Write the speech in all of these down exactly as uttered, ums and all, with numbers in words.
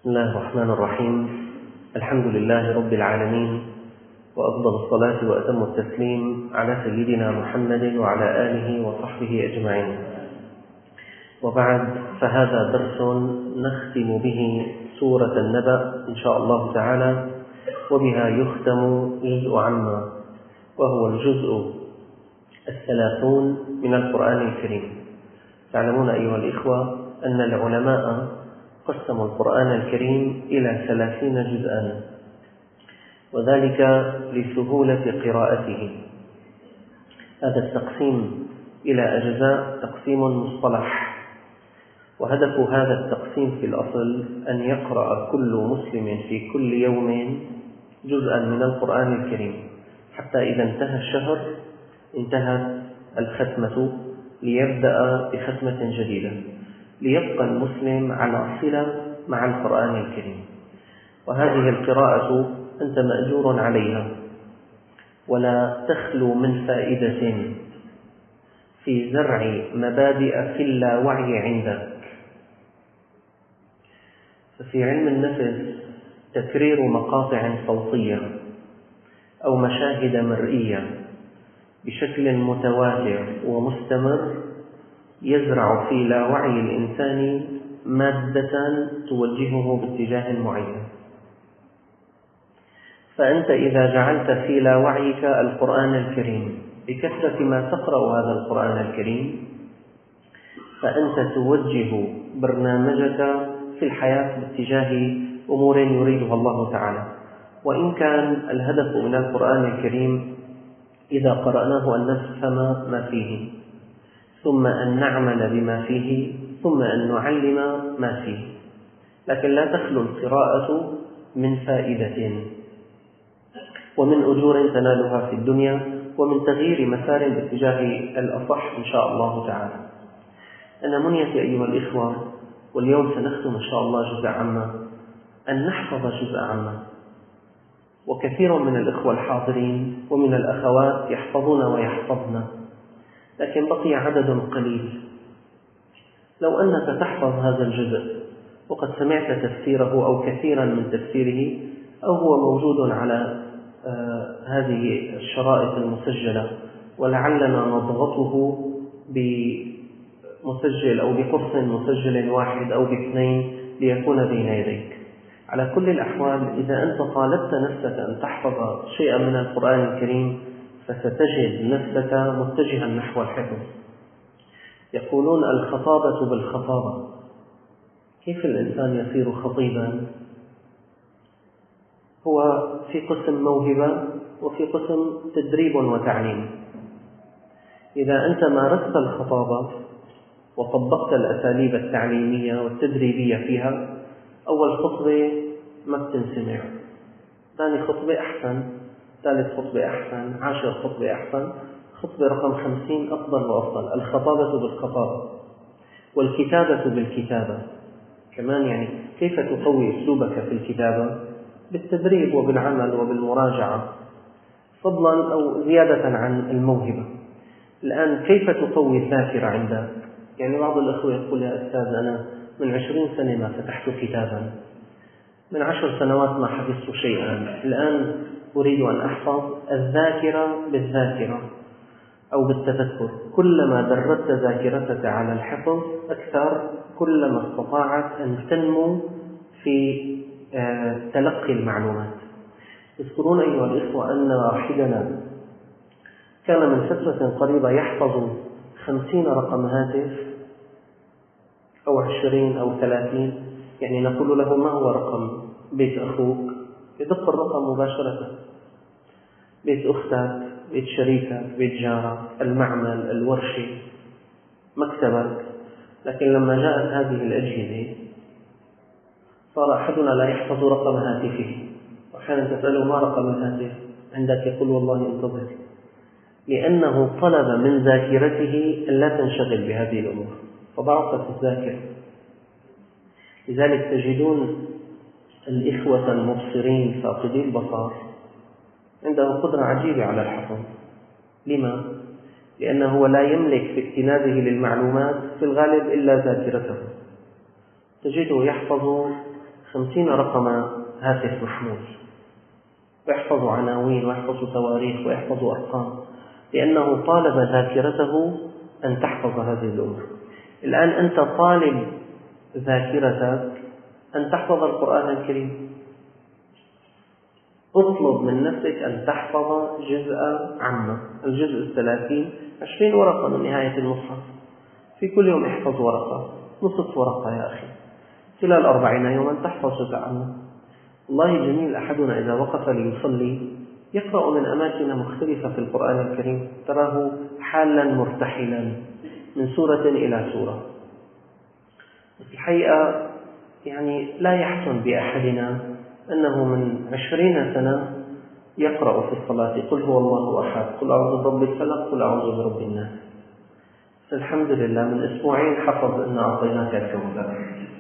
بسم الله الرحمن الرحيم. الحمد لله رب العالمين، وأفضل الصلاة وأتم التسليم على سيدنا محمد وعلى آله وصحبه أجمعين. وبعد، فهذا درس نختم به سورة النبأ إن شاء الله تعالى، وبها يختم جزء عما، وهو الجزء الثلاثون من القرآن الكريم. تعلمون أيها الإخوة أن العلماء قسموا القرآن الكريم إلى ثلاثين جزءا، وذلك لسهولة قراءته. هذا التقسيم إلى أجزاء تقسيم مصطلح، وهدف هذا التقسيم في الأصل أن يقرأ كل مسلم في كل يوم جزءا من القرآن الكريم، حتى إذا انتهى الشهر انتهت الختمة ليبدأ بختمة جديدة، ليبقى المسلم على صلة مع القرآن الكريم. وهذه القراءة أنت مأجور عليها، ولا تخلو من فائدة في زرع مبادئ في اللاوعي عندك. ففي علم النفس تكرير مقاطع صوتية أو مشاهد مرئية بشكل متواتر ومستمر يزرع في لاوعي الإنسان مادة توجهه باتجاه معين. فأنت إذا جعلت في لاوعيك القرآن الكريم بكثرة ما تقرأ هذا القرآن الكريم، فأنت توجه برنامجك في الحياة باتجاه أمور يريدها الله تعالى. وإن كان الهدف من القرآن الكريم إذا قرأناه أن نفهم ما فيه، ثم أن نعمل بما فيه، ثم أن نعلم ما فيه، لكن لا تخلو القراءة من فائدة ومن أجور تنالها في الدنيا، ومن تغيير مسار باتجاه الأصح إن شاء الله تعالى. أنا منيتي أيها الإخوة، واليوم سنختم إن شاء الله جزء عما، أن نحفظ جزء عما. وكثير من الإخوة الحاضرين ومن الأخوات يحفظون ويحفظن، لكن بقي عدد قليل. لو أنك تحفظ هذا الجزء وقد سمعت تفسيره أو كثيرا من تفسيره، أو هو موجود على آه هذه الشرائط المسجلة، ولعلنا نضغطه بمسجل أو بقرص مسجل واحد أو باثنين ليكون بين يديك. على كل الأحوال، إذا أنت طالبت نفسك أن تحفظ شيئا من القرآن الكريم فستجد نفسك متجها نحو الحفظ. يقولون الخطابة بالخطابة. كيف الإنسان يصير خطيبا؟ هو في قسم موهبة وفي قسم تدريب وتعليم. إذا أنت مارست الخطابة وطبقت الأساليب التعليمية والتدريبية فيها، أول خطبة ما بتنسمع، ثاني خطبة أحسن، ثالث خطبة أحسن، عاشر خطبة أحسن، خطبة رقم خمسين أفضل وأفضل. الخطابة بالخطابة، والكتابة بالكتابة كمان. يعني كيف تقوي أسلوبك في الكتابة؟ بالتدريب وبالعمل وبالمراجعة، فضلا أو زيادة عن الموهبة. الآن كيف تقوي الذاكرة عندك؟ يعني بعض الأخوة يقول: يا أستاذ، أنا من عشرين سنة ما فتحت كتابا، من عشر سنوات ما حفظت شيئا، الآن أريد أن أحفظ. الذاكرة بالذاكرة أو بالتذكر، كلما دربت ذاكرتك على الحفظ أكثر، كلما استطاعت أن تنمو في تلقي المعلومات. تذكرون أيها الإخوة أن واحدنا كان من فترة قريبة يحفظ خمسين رقم هاتف أو عشرين أو ثلاثين. يعني نقول له: ما هو رقم بيت أخوك؟ يدق الرقم مباشرة. بيت أختك، بيت شريكك، بيت جارك، المعمل، الورشة، مكتبك. لكن لما جاءت هذه الأجهزة صار أحدنا لا يحفظ رقم هاتفه، وأحيانا تسأله: ما رقم الهاتف عندك؟ يقول: والله انتظر، لأنه طلب من ذاكرته أن لا تنشغل بهذه الأمور، فضعفت الذاكرة. لذلك تجدون الإخوة المبصرين فاقدي البصر عنده قدرة عجيبة على الحفظ. لما؟ لأنه لا يملك في اكتنازه للمعلومات في الغالب إلا ذاكرته. تجده يحفظ خمسين رقم هاتف محمول، ويحفظ عناوين ويحفظ تواريخ ويحفظ أرقام، لأنه طالب ذاكرته أن تحفظ هذه الأمور. الآن أنت طالب ذاكرتك أن تحفظ القرآن الكريم، اطلب من نفسك أن تحفظ جزء عامة، الجزء الثلاثين، عشرين ورقة من نهاية المصحف، في كل يوم احفظ ورقة، نصف ورقة يا أخي، خلال أربعين يوما تحفظ جزء عامة. والله جميل أحدنا إذا وقف ليصلي يقرأ من أماكن مختلفة في القرآن الكريم، تراه حالا مرتحلا من سورة إلى سورة. بس الحقيقة يعني لا يحسن بأحدنا أنه من عشرين سنة يقرأ في الصلاة قل هو الله أحد، قل أعوذ برب الفلق، قل أعوذ برب الناس. الحمد لله من أسبوعين حفظ إن أعطيناك الكوثر.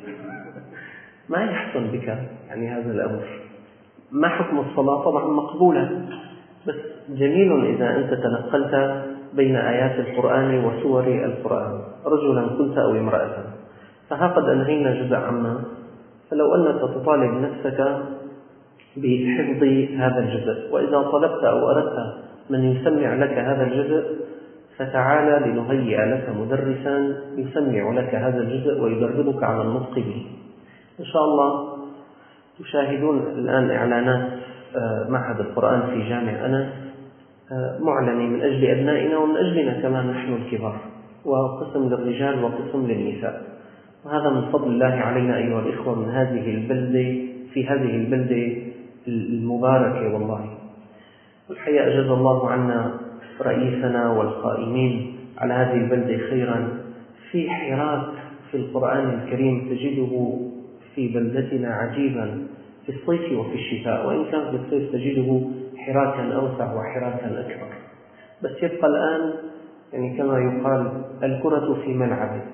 ما يحسن بك يعني هذا الأمر. ما حكم الصلاة؟ طبعا مقبولة، بس جميل إذا أنت تنقلت بين آيات القرآن وسور القرآن، رجلا كنت أو امرأة. فها قد أنهينا جزء عما، فلو أنك تطالب نفسك بحفظ هذا الجزء، وإذا طلبت أو أردت من يسمع لك هذا الجزء فتعالى لنهيئ لك مدرسا يسمع لك هذا الجزء ويدربك على النطق به. إن شاء الله تشاهدون الآن إعلانات معهد القرآن في جامع أنس معلنة من أجل أبنائنا ومن أجلنا كمان نحن الكبار، وقسم للرجال وقسم للنساء، وهذا من فضل الله علينا أيها الإخوة من هذه البلدة، في هذه البلدة المباركة والله. والحقيقة جزا الله عنا رئيسنا والقائمين على هذه البلدة خيرا. في حراك في القرآن الكريم تجده في بلدتنا عجيبا في الصيف وفي الشتاء، وإن كان في الصيف تجده حراكا أوسع وحراكا أكبر. بس يبقى الآن يعني كما يقال الكرة في ملعبك.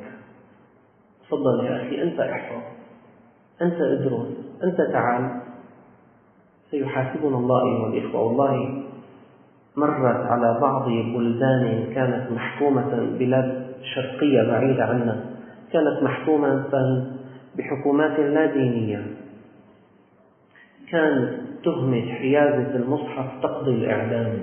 تفضل يا أخي، أنت احفظ، أنت ادرس، أنت تعال، سيحاسبنا الله أيها الإخوة. والله مرت على بعض بلدان كانت محكومة، بلاد شرقية بعيدة عنا، كانت محكومة بحكومات لا دينية، كان تهمة حيازة المصحف تقضي الإعدام.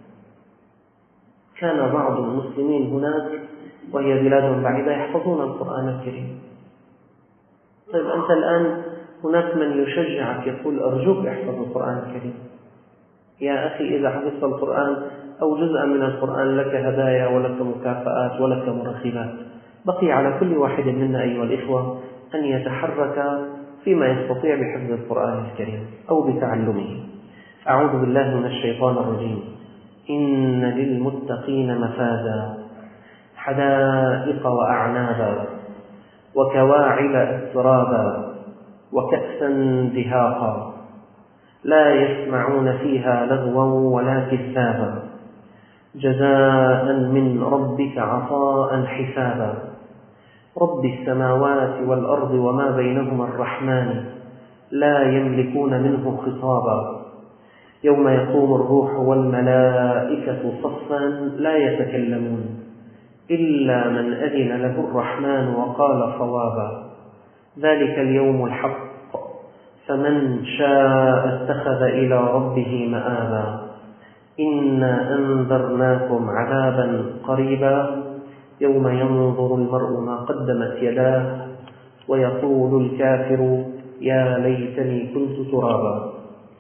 كان بعض المسلمين هناك وهي بلاد بعيدة يحفظون القرآن الكريم. طيب أنت الآن هناك من يشجعك يقول أرجوك احفظ القرآن الكريم. يا أخي إذا حفظت القرآن أو جزءا من القرآن لك هدايا ولك مكافآت ولك مرغبات. بقي على كل واحد منا أيها الإخوة أن يتحرك فيما يستطيع بحفظ القرآن الكريم أو بتعلمه. أعوذ بالله من الشيطان الرجيم. إن للمتقين مفازا حدائق وأعنابا وكواعب أترابا وكأسا دهاقا لا يسمعون فيها لغوا ولا كذابا جزاء من ربك عطاء حسابا رب السماوات والأرض وما بينهما الرحمن لا يملكون منه خطابا يوم يقوم الروح والملائكة صفا لا يتكلمون إلا من أذن له الرحمن وقال صوابا ذلك اليوم الحق فمن شاء اتخذ إلى ربه مآبا إنا أنذرناكم عذابا قريبا يوم ينظر المرء ما قدمت يداه ويقول الكافر يا ليتني كنت ترابا.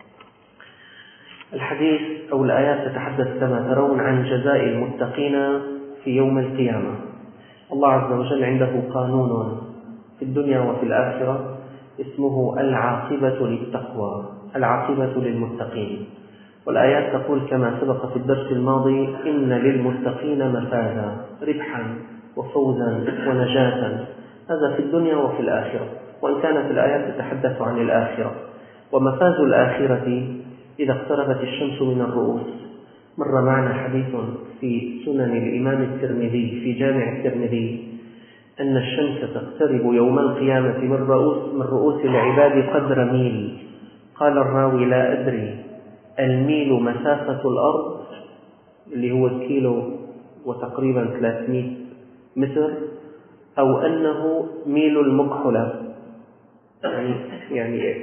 الحديث أو الآيات تتحدث كما ترون عن جزاء المتقين في يوم القيامة. الله عز وجل عنده قانون في الدنيا وفي الآخرة اسمه العاقبة للتقوى، العاقبة للمتقين. والآيات تقول كما سبق في الدرس الماضي إن للمتقين مفازا، ربحا وفوزا ونجاة، هذا في الدنيا وفي الآخرة، وإن كانت الآيات تتحدث عن الآخرة. ومفاز الآخرة إذا اقتربت الشمس من الرؤوس. مر معنا حديث في سنن الإمام الترمذي في جامع الترمذي أن الشمس تقترب يوم القيامة من رؤوس, من رؤوس العباد قدر ميل. قال الراوي لا أدري الميل مسافة الأرض اللي هو الكيلو وتقريبا ثلاثمائة متر أو أنه ميل المكحلة يعني, يعني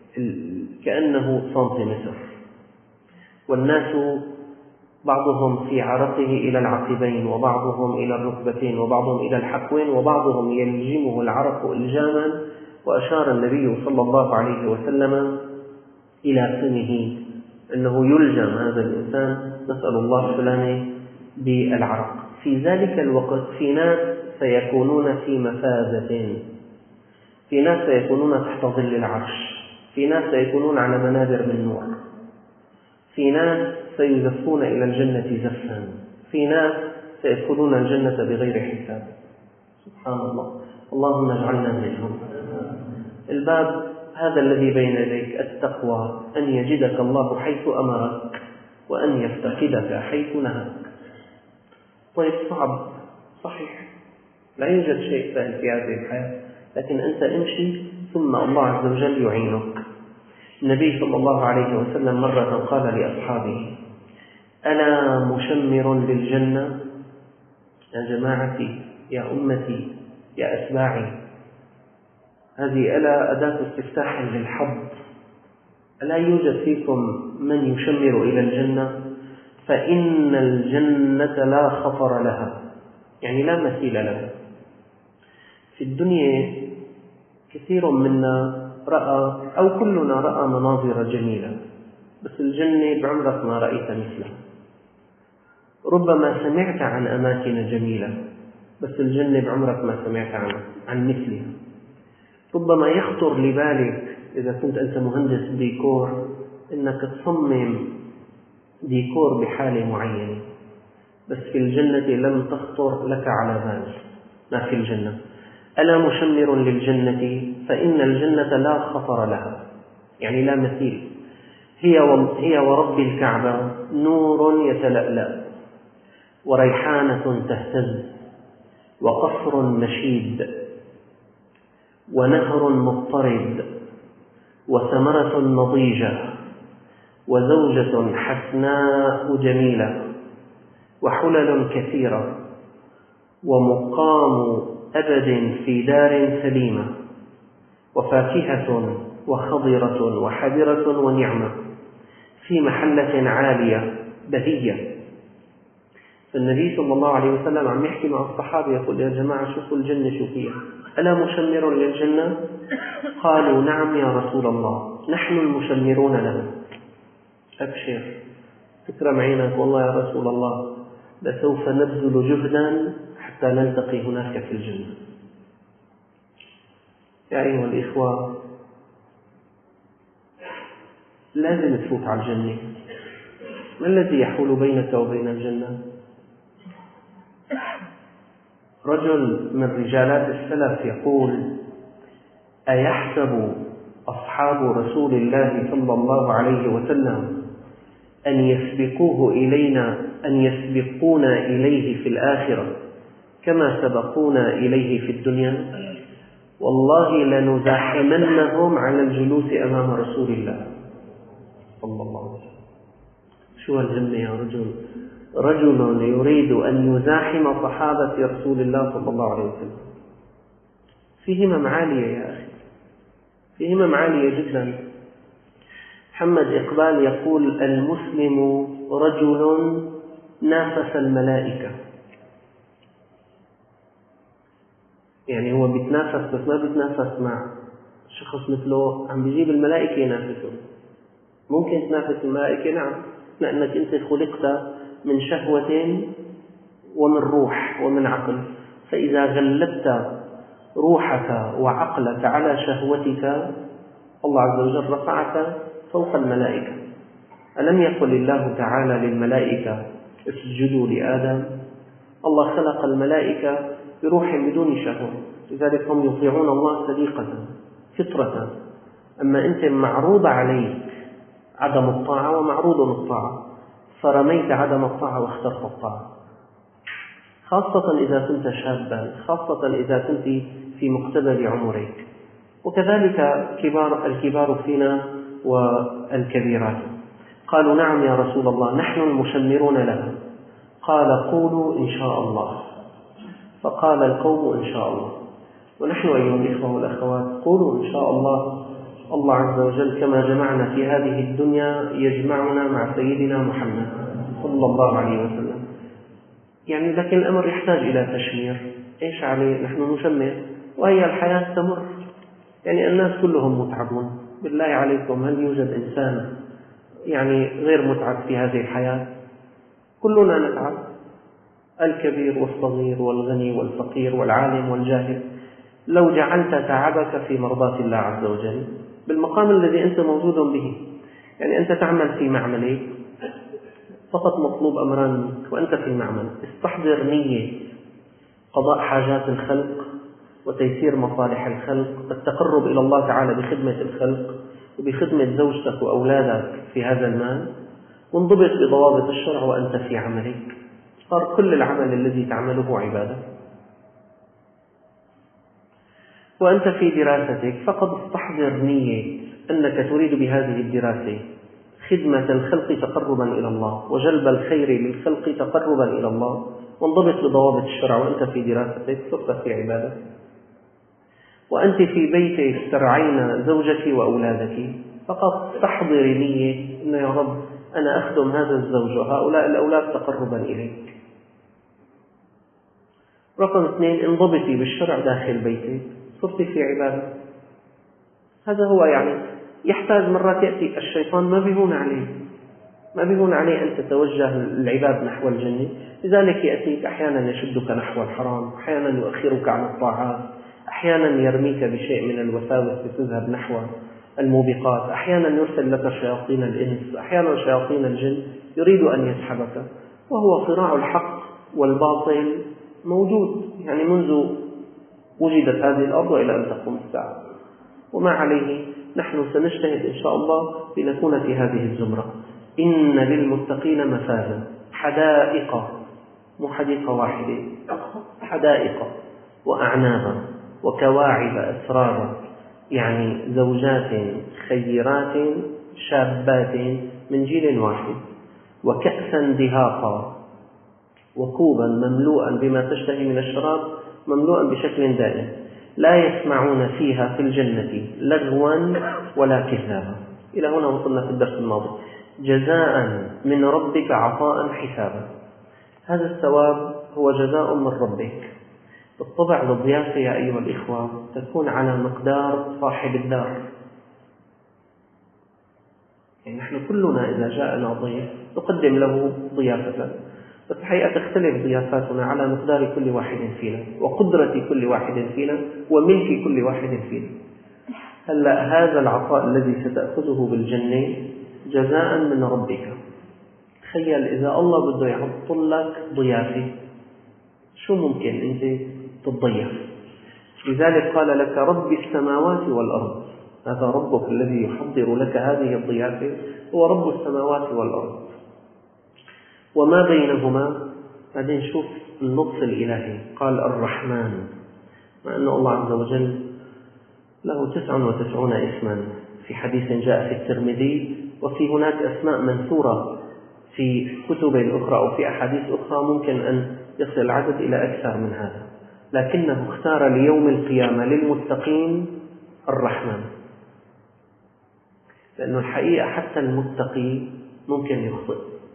كأنه سنتيمتر، والناس بعضهم في عرقه إلى العقبين، وبعضهم إلى الركبتين، وبعضهم إلى الحقوين، وبعضهم يلجمه العرق إلجاما. وأشار النبي صلى الله عليه وسلم إلى سنه أنه يلجم هذا الإنسان، نسأل الله السلامة، بالعرق. في ذلك الوقت في ناس سيكونون في مفازة، في ناس سيكونون تحت ظل العرش، في ناس سيكونون على منابر من نور، في ناس سيزفون إلى الجنة زفا، في ناس سيدخلون الجنة بغير حساب. سبحان الله، اللهم اجعلنا منهم. الباب هذا الذي بين يديك، التقوى، أن يجدك الله حيث أمرك وأن يفتقدك حيث نهاك. طيب صعب، صحيح، لا يوجد شيء سهل في هذه الحياة، لكن أنت امشي ثم الله عز وجل يعينك. النبي صلى الله عليه وسلم مرة قال لأصحابه: ألا مشمر للجنة؟ يا جماعتي، يا أمتي، يا أتباعي، هذه ألا أداة استفتاح للحظ. ألا يوجد فيكم من يشمر إلى الجنة؟ فإن الجنة لا خطر لها، يعني لا مثيل لها. في الدنيا كثير منا رأى، أو كلنا رأى مناظر جميلة، بس الجنة بعمرك ما رأيت مثلها. ربما سمعت عن أماكن جميلة، بس الجنة بعمرك ما سمعت عن, عن مثلها. ربما يخطر لبالك إذا كنت أنت مهندس ديكور إنك تصمم ديكور بحالة معينة، بس في الجنة لم تخطر لك على بال ما في الجنة. ألا مشمر للجنة؟ فإن الجنة لا خطر لها، يعني لا مثيل. هي هي ورب الكعبة نور يتلألأ، وريحانة تهتز، وقصر مشيد، ونهر مضطرد، وثمرة نضيجة، وزوجة حسناء جميلة، وحلل كثيرة، ومقام أبد في دار سليمة، وفاكهة وخضرة وحذرة ونعمة، في محلة عالية بهية. فالنبي صلى الله عليه وسلم عم يحكي مع الصحابة يقول: يا جماعة شوفوا الجنة شو فيها، ألا مشمر للجنة؟ قالوا: نعم يا رسول الله، نحن المشمرون لها. أبشر، تكرم عينك، والله يا رسول الله لسوف نبذل جهدا حتى نلتقي هناك في الجنة. يا أيها الإخوة، لازم تفوت على الجنة. ما الذي يحول بينك وبين الجنة؟ رجل من رجالات السلف يقول: أيحسب أصحاب رسول الله صلى الله عليه وسلم أن يسبقوه إلينا أن يسبقونا إليه في الآخرة كما سبقونا إليه في الدنيا؟ والله لنزاحمنهم على الجلوس أمام رسول الله صلى الله عليه وسلم. شو الجنة يا رجل؟ رجل يريد أن يزاحم صحابة رسول الله صلى الله عليه وسلم. في همم عالية يا أخي، في همم عالية جدا. محمد إقبال يقول: المسلم رجل نافس الملائكة. يعني هو بيتنافس، بس ما بيتنافس مع شخص مثله عم بيجيب الملائكة ينافسه. ممكن تنافس الملائكة، نعم، لأنك أنت خلقت من شهوة ومن روح ومن عقل، فإذا غلبت روحك وعقلك على شهوتك الله عز وجل رفعك فوق الملائكة. ألم يقل الله تعالى للملائكة: اسجدوا لآدم؟ الله خلق الملائكة بروح بدون شهوة، لذلك هم يطيعون الله سليقة فطرة. أما أنت معروض عليك عدم الطاعة ومعروض الطاعة، فرميت عدم الطاعة واخترت الطاعة، خاصة إذا كنت شابا، خاصة إذا كنت في مقتبل عمرك. وكذلك كبار الكبار فينا والكبيرات. قالوا: نعم يا رسول الله، نحن المشمرون لها. قال: قولوا إن شاء الله. فقال القوم: إن شاء الله. ونحن أيها الإخوة والأخوات قولوا إن شاء الله الله عز وجل كما جمعنا في هذه الدنيا يجمعنا مع سيدنا محمد صلى الله عليه وسلم. يعني لكن الأمر يحتاج إلى تشمير. إيش عليه؟ نحن نشمر وهي الحياة تمر. يعني الناس كلهم متعبون. بالله عليكم هل يوجد إنسان يعني غير متعب في هذه الحياة؟ كلنا نتعب، الكبير والصغير والغني والفقير والعالم والجاهل. لو جعلت تعبك في مرضاة الله عز وجل بالمقام الذي أنت موجود به، يعني أنت تعمل في معملك فقط مطلوب أمران منك وأنت في المعمل: استحضر نية قضاء حاجات الخلق وتيسير مصالح الخلق، التقرب إلى الله تعالى بخدمة الخلق وبخدمة زوجتك وأولادك في هذا المال، وانضبط بضوابط الشرع وأنت في عملك. صار كل العمل الذي تعمله عبادة. وأنت في دراستك فقد استحضر نية أنك تريد بهذه الدراسة خدمة الخلق تقربا إلى الله وجلب الخير للخلق تقربا إلى الله، وانضبط بضوابط الشرع وأنت في دراستك صرت في عبادة. وأنت في بيتك ترعين زوجك وأولادك فقط تحضر نية أنه يا رب أنا أخدم هذا الزوج وهؤلاء الأولاد تقربا إليك. رقم اثنين: انضبطي بالشرع داخل بيتك، صرت في عبادة. هذا هو يعني يحتاج مرات يأتي الشيطان ما بيهون عليه ما بيهون عليه أن تتوجه العباد نحو الجنة، لذلك يأتيك أحيانا يشدك نحو الحرام، أحيانا يؤخرك عن الطاعات، أحيانا يرميك بشيء من الوساوس لتذهب نحو الموبقات، أحيانا يرسل لك شياطين الإنس، أحيانا شياطين الجن يريد أن يسحبك. وهو صراع الحق والباطل موجود يعني منذ وجدت هذه الأرض إلى أن تقوم الساعة. وما عليه نحن سنجتهد إن شاء الله لنكون في هذه الزمرة. إن للمتقين مفازا، حدائق، مو حديقة واحدة، حدائق وأعنابا وكواعب أسرارا، يعني زوجات خيرات شابات من جيل واحد، وكأسا دهاقا، وكوبا مملوءا بما تشتهي من الشراب مملوءا بشكل دائم، لا يسمعون فيها في الجنة لغوا ولا كذابا. إلى هنا وصلنا في الدرس الماضي. جزاء من ربك عطاء حسابا. هذا الثواب هو جزاء من ربك. بالطبع للضيافة يا أيها الإخوة تكون على مقدار صاحب الدار. يعني نحن كلنا إذا جاءنا ضيف نقدم له ضيافة، بس الحقيقة تختلف ضيافاتنا على مقدار كل واحد فينا وقدرة كل واحد فينا وملك كل واحد فينا. هلأ هذا العطاء الذي ستأخذه بالجنة جزاء من ربك. تخيل إذا الله بده يعطل لك ضيافة شو ممكن أنت تتضيف؟ لذلك قال لك رب السماوات والأرض. هذا ربك الذي يحضر لك هذه الضيافة هو رب السماوات والأرض وما بينهما. بعدين شوف اللطف الإلهي، قال الرحمن، مع أن الله عز وجل له تسع وتسعون اسما في حديث جاء في الترمذي، وفي هناك أسماء منثورة في كتب أخرى أو في أحاديث أخرى ممكن أن يصل العدد إلى أكثر من هذا، لكنه اختار ليوم القيامة للمتقين الرحمن، لأنه الحقيقة حتى المتقي ممكن يخطئ.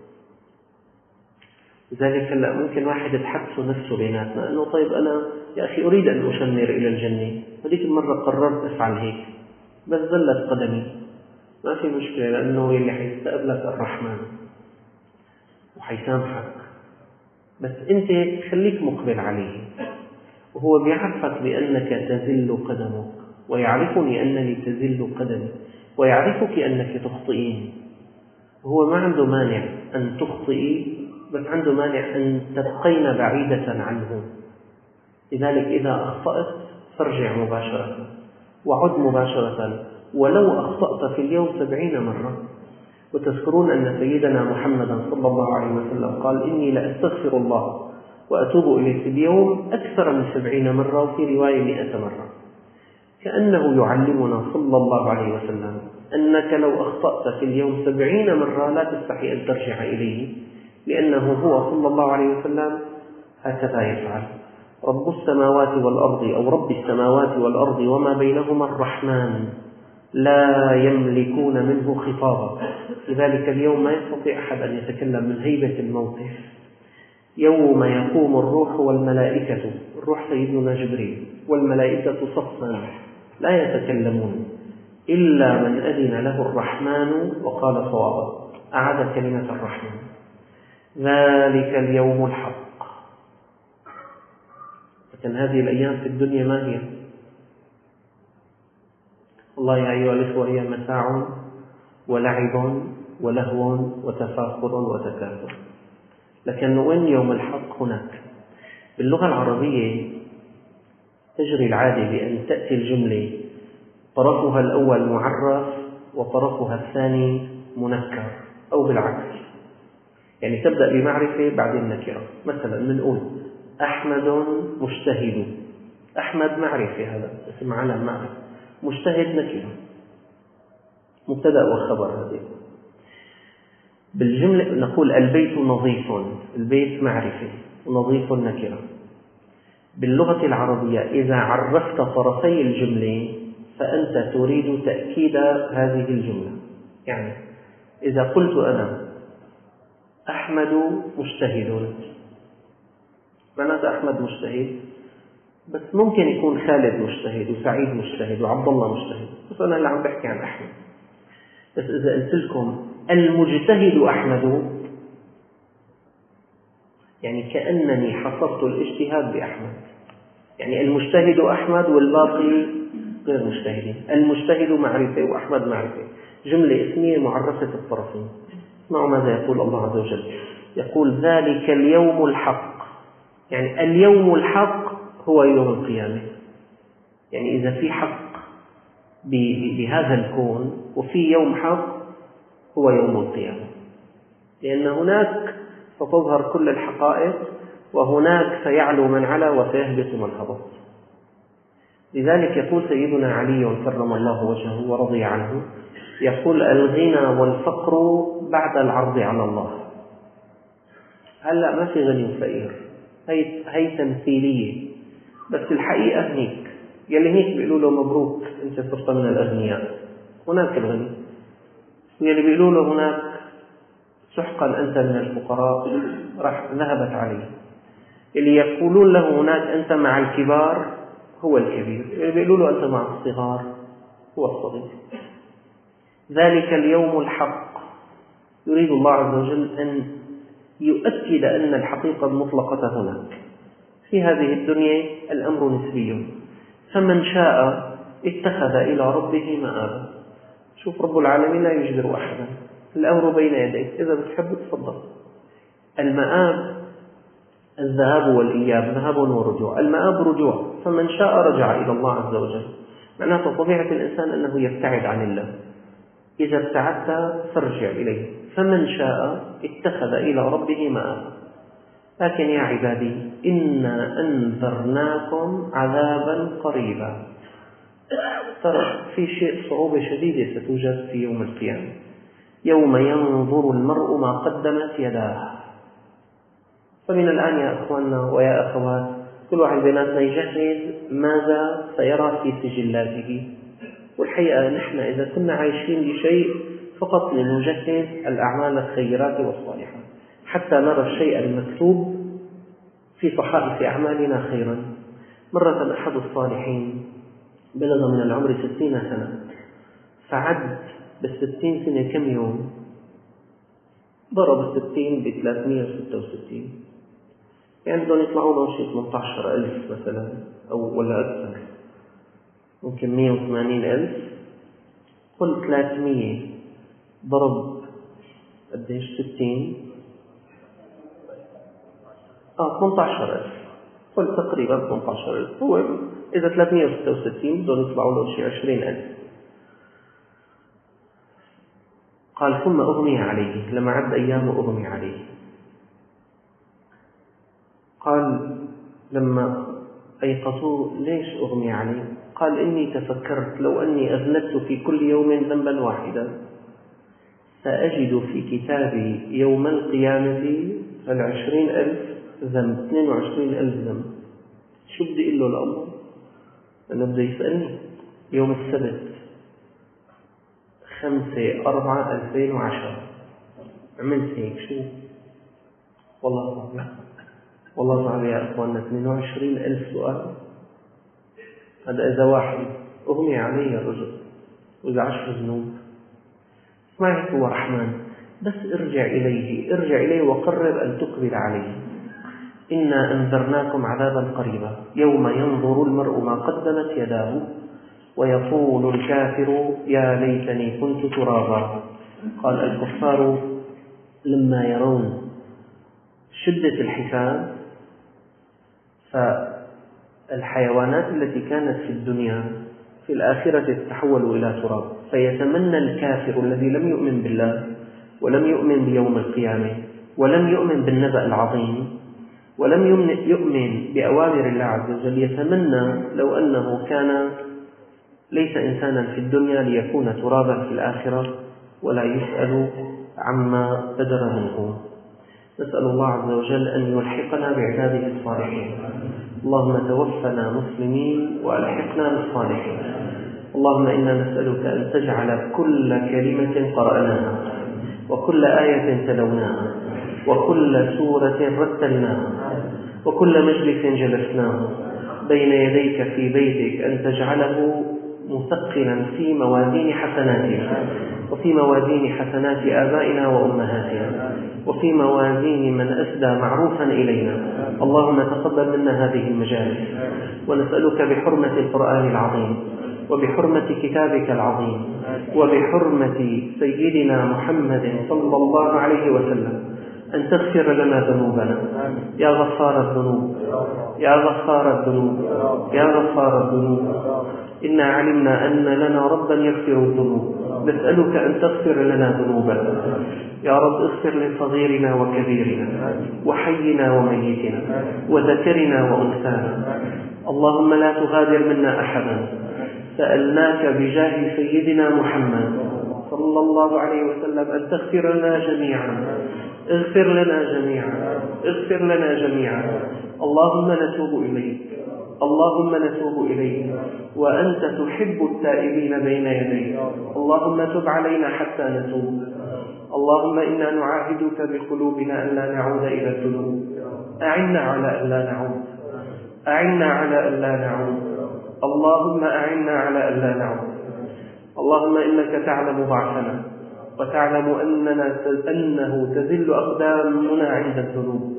لذلك هلا ممكن واحد يتحدث نفسه بيناتنا أنه طيب أنا يا أخي أريد أن أشمر إلى الجنة، هذيك المرة قررت أفعل هيك بس زلت قدمي، ما في مشكلة، لأنه اللي حيستقبلك الرحمن وحيسامحك، بس أنت خليك مقبل عليه. وهو بيعرفك بأنك تزل قدمك، ويعرفني أنني تزل قدمي، ويعرفك أنك تخطئين. وهو ما عنده مانع أن تخطئي، بس عنده مانع أن تبقين بعيدة عنه. لذلك إذا أخطأت فارجع مباشرة وعد مباشرة، ولو أخطأت في اليوم سبعين مرة. وتذكرون أن سيدنا محمدا صلى الله عليه وسلم قال إني لأستغفر الله وأتوب إليه في اليوم أكثر من سبعين مرة، وفي رواية مئة مرة. كأنه يعلمنا صلى الله عليه وسلم أنك لو أخطأت في اليوم سبعين مرة لا تستحي أن ترجع إليه، لأنه هو صلى الله عليه وسلم هكذا يفعل. رب السماوات والأرض أو رب السماوات والأرض وما بينهما الرحمن لا يملكون منه خطابا. في ذلك اليوم ما يستطيع أحد أن يتكلم من هيبة الموقف. يوم يقوم الروح والملائكة، الروح سيدنا جبريل، والملائكة صفا لا يتكلمون إلا من أذن له الرحمن وقال صوابا. أعاد كلمة الرحمن. ذلك اليوم الحق. لكن هذه الأيام في الدنيا ما هي؟ الله يا أيها الإخوة هي متاع ولعب ولهو وتفاخر وتكاثر. لكن وين يوم الحق؟ هناك. باللغة العربية تجري العادة بأن تأتي الجملة طرفها الأول معرف وطرفها الثاني منكر، أو بالعكس، يعني تبدأ بمعرفة بعدين نكرة. مثلا بنقول أحمد مجتهد. أحمد معرفة، هذا اسم علم معرفة. مجتهد نكرة، مبتدأ وخبر. هذه بالجملة نقول البيت نظيف. البيت معرفة ونظيف نكرة. باللغة العربية إذا عرفت طرفي الجملة فأنت تريد تأكيد هذه الجملة. يعني إذا قلت أنا أحمد مجتهد، معناته أحمد مجتهد، بس ممكن يكون خالد مجتهد وسعيد مجتهد وعبد الله مجتهد، بس أنا اللي عم بحكي عن أحمد. بس إذا قلت لكم المجتهد أحمد، يعني كأنني حصرت الاجتهاد بأحمد. يعني المجتهد أحمد والباقي غير مجتهدين. المجتهد معرفة وأحمد معرفة، جملة اسمية معرفة الطرفين. اسمعوا ماذا يقول الله عز وجل. يقول ذلك اليوم الحق. يعني اليوم الحق هو يوم القيامة. يعني إذا في حق بهذا الكون وفي يوم حق هو يوم القيامة، لأن هناك ستظهر كل الحقائق، وهناك سيعلو من علا وسيهبط من هبط. لذلك يقول سيدنا علي كرم الله وجهه ورضي عنه، يقول الغنى والفقر بعد العرض على الله. هلأ ما في غني وفقير، هي, هي تمثيلية، بس الحقيقة هنيك. يلي هيك بيقولوا له مبروك أنت صرت من الأغنياء، هناك الغني. ويلي بيقولوا له هناك سحقا أنت من الفقراء، راح ذهبت عليه. اللي يقولون له هناك أنت مع الكبار هو الكبير، اللي بيقولوا له أنت مع الصغار هو الصغير. ذلك اليوم الحق. يريد الله عز وجل أن يؤكد أن الحقيقة المطلقة هناك. في هذه الدنيا الأمر نسبي، فمن شاء اتخذ إلى ربه مآبا. شوف رب العالمين لا يجبر أحدا، الأمر بين يديك، إذا بتحب تفضل. المآب الذهاب والإياب، ذهاب ورجوع. المآب رجوع، فمن شاء رجع إلى الله عز وجل. معناته طبيعة الإنسان أنه يبتعد عن الله. إذا ابتعدت فارجع إليه. فمن شاء اتخذ إلى ربه مآبا. لكن يا عبادي إنا أنذرناكم عذابا قريبا. ترى في شيء صعوبة شديدة ستوجد في يوم القيامة. يوم ينظر المرء ما قدمت يداه. فمن الآن يا أخواننا ويا أخوات كل واحد بيناتنا يجهز ماذا سيرى في سجلاته. والحقيقة نحن إذا كنا عايشين لشيء فقط لنجهز الأعمال الخيرات والصالحات حتى نرى الشيء المكتوب في صحائف أعمالنا خيرا. مرة أحد الصالحين بلغ من العمر ستين سنة، فعد بالستين سنة كم يوم؟ ضرب الستين بثلاثمئة وستة وستين، يعني بدهم يطلعوا لهم شيء ثمانية عشر ألف مثلا، أو ولا أكثر، ممكن مئة وثمانين ألف. قل ثلاثمئة ضرب قديش؟ ستين، آه ثمانية عشر ألف. قل تقريبا ثمانية عشر ألف. هو إذا ثلاثمئة وستة وستين بدهم يطلعوا له شيء عشرين ألف. قال ثم أغمي عليه، لما عد أيامه أغمي عليه. قال لما أيقظوه ليش أغمي عليه؟ قال إني تفكرت لو أني أذنبت في كل يوم ذنبا واحدا سأجد في كتابي يوم القيامة العشرين ألف ذنب، اثنين وعشرين ألف ذنب. شو بدي أقول له الأمر؟ أنا بدي يسألني يوم السبت خمسة أربعة ألفين وعشرة عملت هيك شو؟ والله صعب، والله صعب يا أخواننا. اثنين وعشرين ألف سؤال، هذا إذا واحد أغمي عليه الرجل، وإذا عشر ذنوب. اسمعي، هو رحمن، بس ارجع إليه، ارجع إليه وقرر أن تقبل عليه. إنا أنذرناكم عذابا قريبا يوم ينظر المرء ما قدمت يداه ويقول الكافر يا ليتني كنت ترابا. قال الكفار لما يرون شدة الحساب، فالحيوانات التي كانت في الدنيا في الآخرة تتحول إلى تراب، فيتمنى الكافر الذي لم يؤمن بالله ولم يؤمن بيوم القيامة ولم يؤمن بالنبأ العظيم ولم يؤمن بأوامر الله عز وجل، يتمنى لو أنه كان ليس إنسانا في الدنيا ليكون ترابا في الآخرة ولا يسأل عما بدر منه. نسأل الله عز وجل أن يلحقنا بعباده الصالحين. اللهم توفنا مسلمين وألحقنا بالصالحين. اللهم إنا نسألك أن تجعل كل كلمة قرأناها وكل آية تلوناها وكل سورة رتلناها وكل مجلس جلسناه بين يديك في بيتك أن تجعله مثقلا في موازين حسناتنا وفي موازين حسنات آبائنا وأمهاتنا وفي موازين من أسدى معروفا إلينا. اللهم تقبل منا هذه المجالس، ونسألك بحرمة القرآن العظيم وبحرمة كتابك العظيم وبحرمة سيدنا محمد صلى الله عليه وسلم أن تغفر لنا ذنوبنا يا غفار الذنوب يا غفار الذنوب يا غفار الذنوب. إنا علمنا أن لنا ربا يغفر الذنوب، نسألك أن تغفر لنا ذنوبنا يا رب. اغفر لصغيرنا وكبيرنا وحينا وميتنا وذكرنا وأنثانا. اللهم لا تغادر منا أحدا. سألناك بجاه سيدنا محمد صلى الله عليه وسلم أن تغفر لنا جميعا، اغفر لنا جميعا، اغفر لنا جميعا. اللهم نتوب إليك، اللهم نتوب إليك وأنت تحب التائبين بين يديك. اللهم تب علينا حتى نتوب. اللهم إنا نعاهدك بقلوبنا أن لا نعود إلى الذنوب. أعنا على أن لا نعود، أعنا على أن لا نعود. اللهم أعنا على أن لا نعود. اللهم إنك تعلم ضعفنا وتعلم أننا أنه تذل أقدامنا عند الذنوب،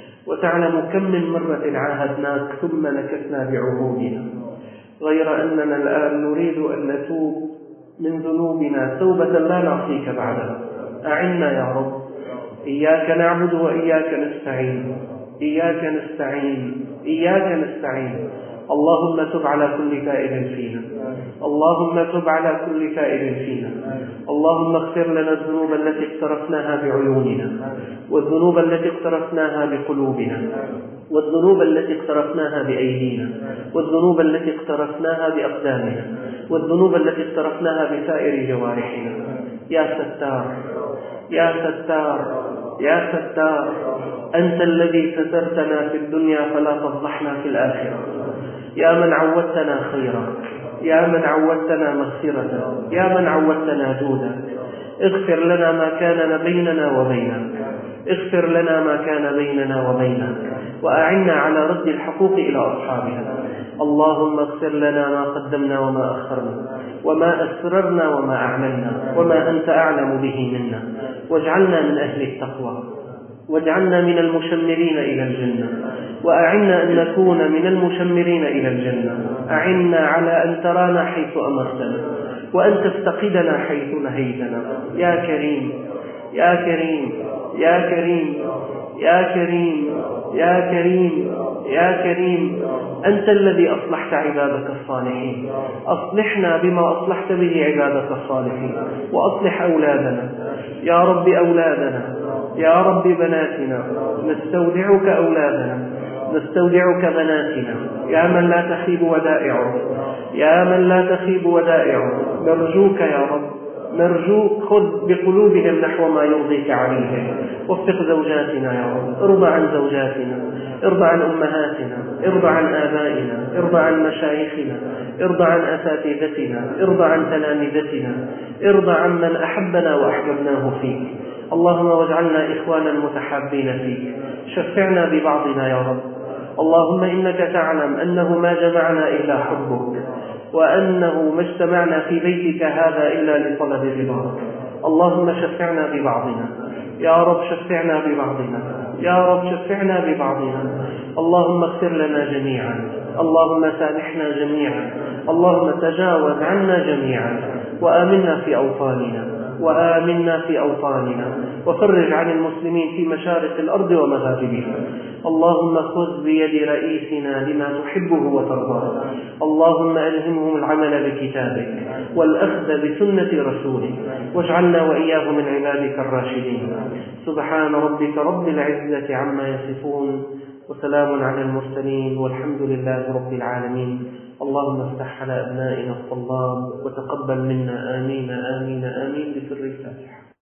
وتعلم كم من مرة عاهدناك ثم نكثنا بعهودنا، غير أننا الآن نريد أن نتوب من ذنوبنا توبة لا نعصيك بعدها. أعنا يا رب. إياك نعبد وإياك نستعين، إياك نستعين، إياك نستعين. اللهم تب على كل تائب فينا، اللهم تب على كل تائب فينا. اللهم اغفر لنا الذنوب التي اقترفناها بعيوننا، والذنوب التي اقترفناها بقلوبنا، والذنوب التي اقترفناها بأيدينا، والذنوب التي اقترفناها بأقدامنا، والذنوب التي اقترفناها بسائر جوارحنا. يا ستار يا ستار يا ستار، أنت الذي سترتنا في الدنيا فلا تفضحنا في الآخرة. يا من عودتنا خيرا، يا من عودتنا مغفرة، يا من عودتنا جودا، اغفر لنا ما كان بيننا وبينك، اغفر لنا ما كان بيننا وبينك، وأعنا على رد الحقوق إلى أصحابها. اللهم اغفر لنا ما قدمنا وما أخرنا وما أسررنا وما أعلنا وما أنت أعلم به منا، واجعلنا من أهل التقوى، واجعلنا من المشمرين إلى الجنة، وأعنا أن نكون من المشمرين إلى الجنة. أعنا على أن ترانا حيث أمرتنا وأن تفتقدنا حيث نهيتنا. يا كريم يا كريم يا كريم يا كريم يا كريم يا كريم، أنت الذي أصلحت عبادك الصالحين، أصلحنا بما أصلحت به عبادك الصالحين، وأصلح أولادنا يا رب، أولادنا يا رب، بناتنا، نستودعك أولادنا، نستودعك بناتنا، يا من لا تخيب ودائعه، يا من لا تخيب ودائعه. نرجوك يا رب نرجوك خذ بقلوبهم نحو ما يرضيك عليهم. وفق زوجاتنا يا رب، ارضى عن زوجاتنا، ارضى عن أمهاتنا، ارضى عن آبائنا، ارضى عن مشايخنا، ارضى عن أساتذتنا، ارضى عن تلامذتنا، ارضى عن من أحبنا وأحببناه فيك. اللهم واجعلنا إخوانا متحابين فيك. شفعنا ببعضنا يا رب. اللهم إنك تعلم أنه ما جمعنا إلا حبك، وأنه ما اجتمعنا في بيتك هذا إلا لطلب رضاك. اللهم شفعنا ببعضنا يا رب، شفعنا ببعضنا يا رب، شفعنا ببعضنا. اللهم اغفر لنا جميعا، اللهم سامحنا جميعا، اللهم تجاوز عنا جميعا، وآمنا في أوطاننا، وآمنا في أوطاننا، وفرج عن المسلمين في مشارق الأرض ومغاربها. اللهم خذ بيد رئيسنا لما تحبه وترضاه. اللهم ألهمهم العمل بكتابك والأخذ بسنة رسولك، واجعلنا وإياه من عبادك الراشدين. سبحان ربك رب العزة عما يصفون، وسلام على المرسلين، والحمد لله رب العالمين. اللهم افتح على أبنائنا الطلاب وتقبل منا، آمين آمين.